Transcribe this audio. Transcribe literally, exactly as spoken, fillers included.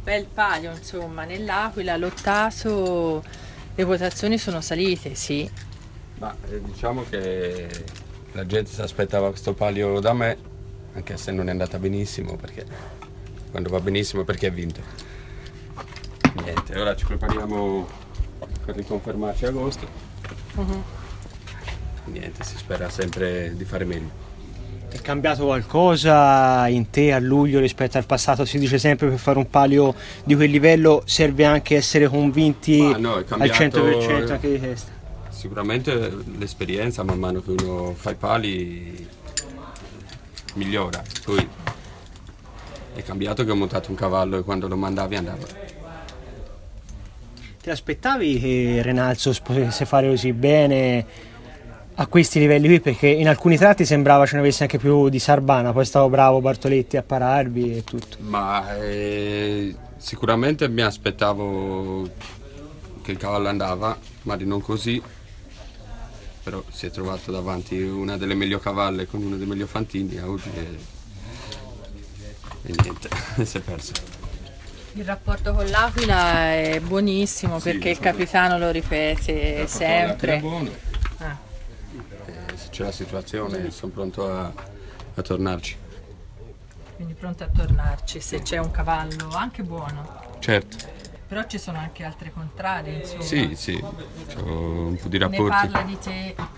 bel palio, insomma, nell'Aquila, l'Ottaso, le quotazioni sono salite, sì. Ma eh, diciamo che la gente si aspettava questo palio da me, anche se non è andata benissimo, perché quando va benissimo perché ha vinto. Niente, ora ci prepariamo per riconfermarci a agosto. Uh-huh. Niente, si spera sempre di fare meglio. È cambiato qualcosa in te a luglio rispetto al passato? Si dice sempre per fare un palio di quel livello serve anche essere convinti Ma no, è al cambiato, cento per cento anche di testa. Sicuramente l'esperienza, man mano che uno fa i pali, migliora. Poi è cambiato che ho montato un cavallo e quando lo mandavi andava. Ti aspettavi che Renalzo potesse fare così bene a questi livelli qui? Perché in alcuni tratti sembrava ce ne avesse anche più di Sarbana, poi stavo bravo Bartoletti a pararvi e tutto. Ma eh, sicuramente mi aspettavo che il cavallo andava, ma di non così. Però si è trovato davanti una delle meglio cavalle con uno dei meglio fantini a oggi e, e niente, si è perso. Il rapporto con l'Aquila è buonissimo, Sì, perché il proprio. capitano lo ripete sempre. È buono. Ah. E se c'è la situazione sono pronto a, a tornarci. Quindi pronto a tornarci se c'è un cavallo anche buono. Certo. Però ci sono anche altre contrarie, insomma. Sì, sì, ho un po' di Ne rapporti. parla di te